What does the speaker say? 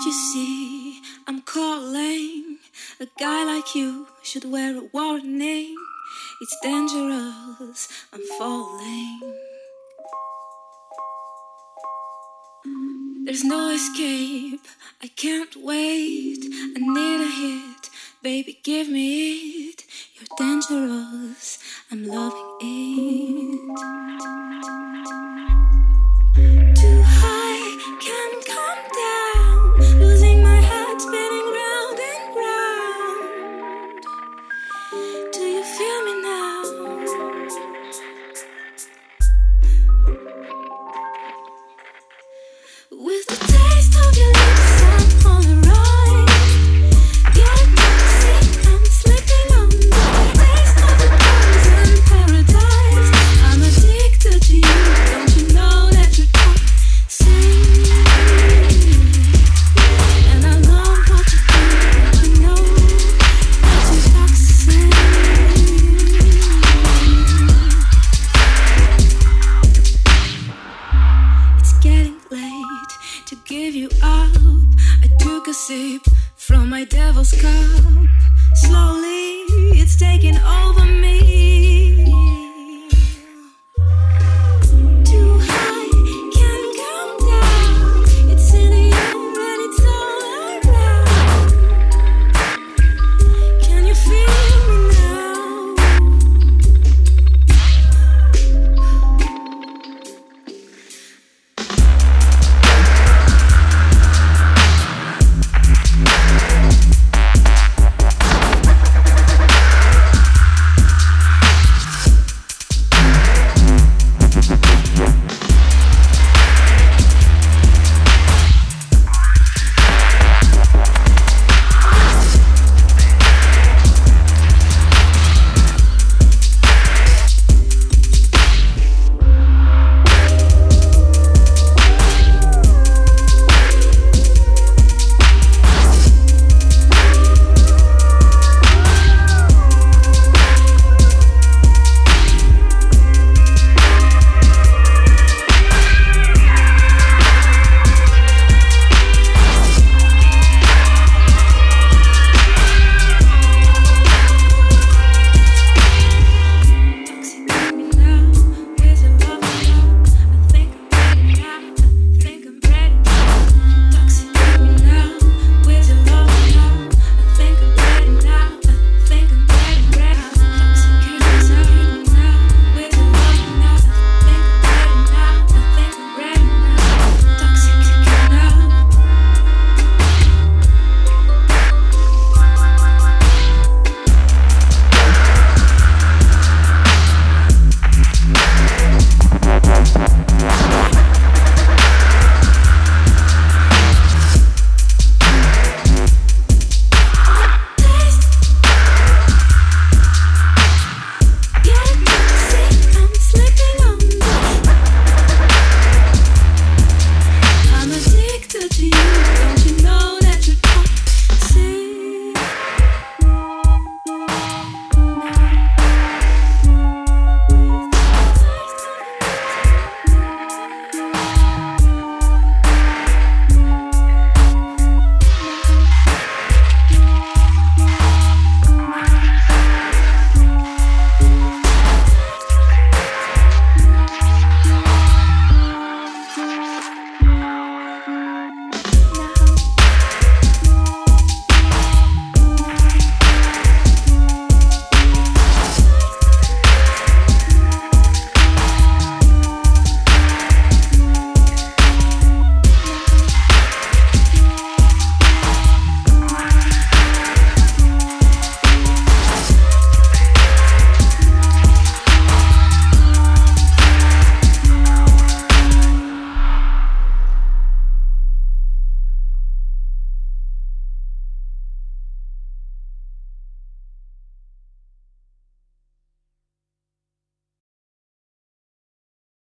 Can't you see I'm calling? A guy like you should wear a warning. It's dangerous, I'm falling. There's no escape, I can't wait. I need a hit, baby give me it. You're dangerous, I'm loving it. Too high, can't come down. Losing my head, spinning round and round. Do you feel me now? With the taste of your lips, I'm on the ride. You're toxic, I'm slipping under the taste of the poison paradise. I'm addicted to you, don't you know that you're toxic? And I love what you do, don't you know that you're toxic? It's getting late to give you up. I took a sip from my devil's cup.